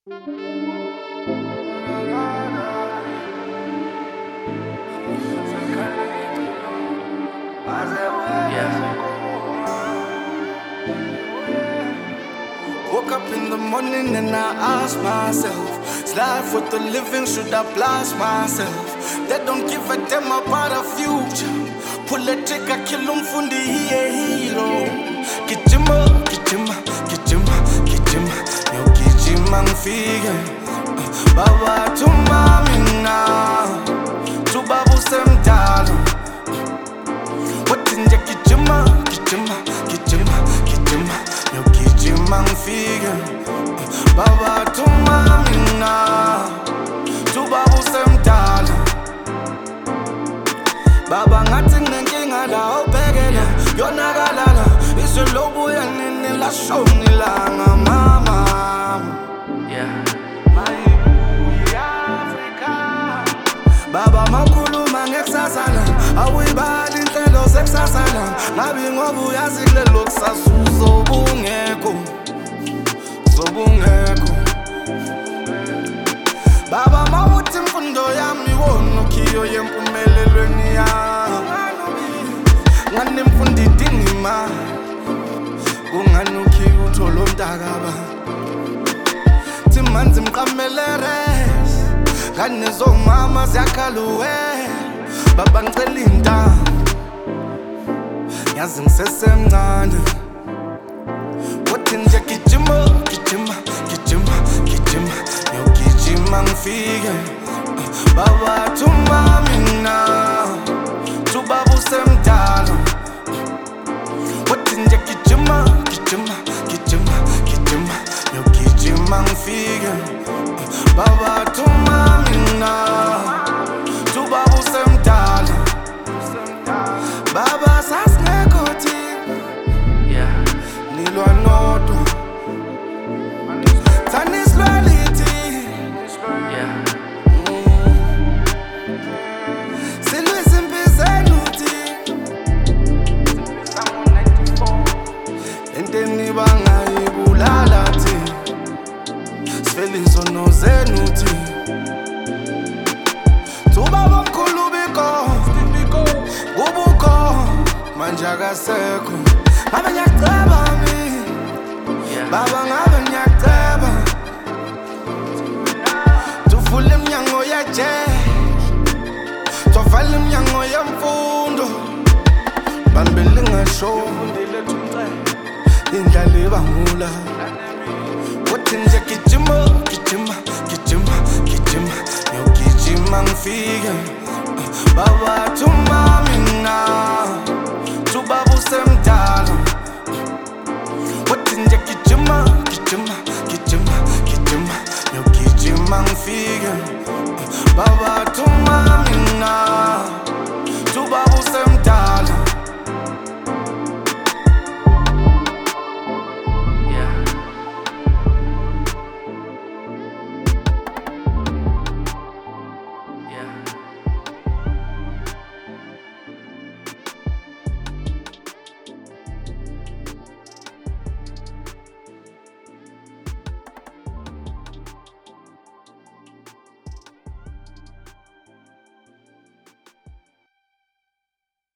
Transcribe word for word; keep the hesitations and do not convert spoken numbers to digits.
Woke up in the morning and I ask myself, is life worth the living? Should I blast myself? They don't give a damn about the future. Pull a trigger, kill him from the hero. Kijima, kijima, kijima, kijima. Yo kijima ngfike. Baba tumami na tubabu semdala. Watinja kijima, kijima, kijima, kijima. Yo kijima ngfike. Baba tumami na tubabu semdala. Baba ngathi nginenkinga la ubhekela yona kalala isolobu yanini la shoni langa mama. Yeah. Baba makhuluma ngekusasana awuyibali inhlelo sekusasana ngabi ngoba uyazi kulelo kusasa uzobungekho uzobungekho. Baba mawuthi imfundo yami wona ukhiyo yempumelelweni yami ngani imfundo idingima kungani ukhiyo uthola ontakaba thimanzi mqamelere ngane zomama ziyakhaluwe. Baba ngicela inda yazi ngisesemncane wathi nje gijima gijima gijima gijima yo gijima ngifike. Baba thuma mina tubaba usemdala wathi nje gijima gijima gijima gijima yo gijima ngifike. Baba thuma mina tubaba usemdala. Baba sasingekhothi Yeah. nilwa nodwa thanisloyalty Yeah. silwisa impizeno uthi enteni bangayibulala thi sifele izono zenu uthi tubaba omkhulu biko ubukho manje akasekho. Ngabe ngiyaceba mina Yeah. baba ngabe ngiyaceba tuvule iminyango yejele tovala iminyango yemfundo bambele ngasho indlala ibangula wathi nje gijima